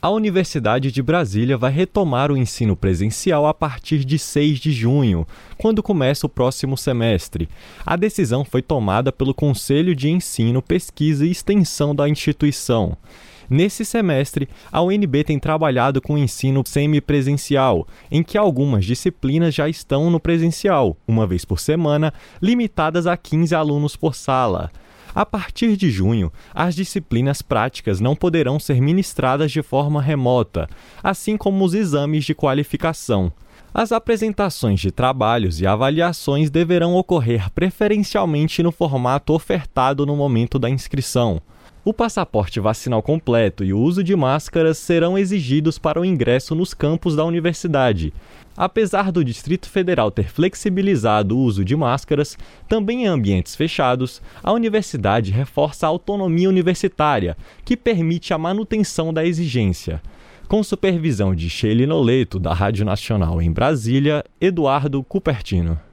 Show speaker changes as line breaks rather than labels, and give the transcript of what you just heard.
A Universidade de Brasília vai retomar o ensino presencial a partir de 6 de junho, quando começa o próximo semestre. A decisão foi tomada pelo Conselho de Ensino, Pesquisa e Extensão da instituição. Nesse semestre, a UNB tem trabalhado com o ensino semipresencial, em que algumas disciplinas já estão no presencial, uma vez por semana, limitadas a 15 alunos por sala. A partir de junho, as disciplinas práticas não poderão ser ministradas de forma remota, assim como os exames de qualificação. As apresentações de trabalhos e avaliações deverão ocorrer preferencialmente no formato ofertado no momento da inscrição. O passaporte vacinal completo e o uso de máscaras serão exigidos para o ingresso nos campos da universidade. Apesar do Distrito Federal ter flexibilizado o uso de máscaras, também em ambientes fechados, a universidade reforça a autonomia universitária, que permite a manutenção da exigência. Com supervisão de Sheila Noleto, da Rádio Nacional em Brasília, Eduardo Cupertino.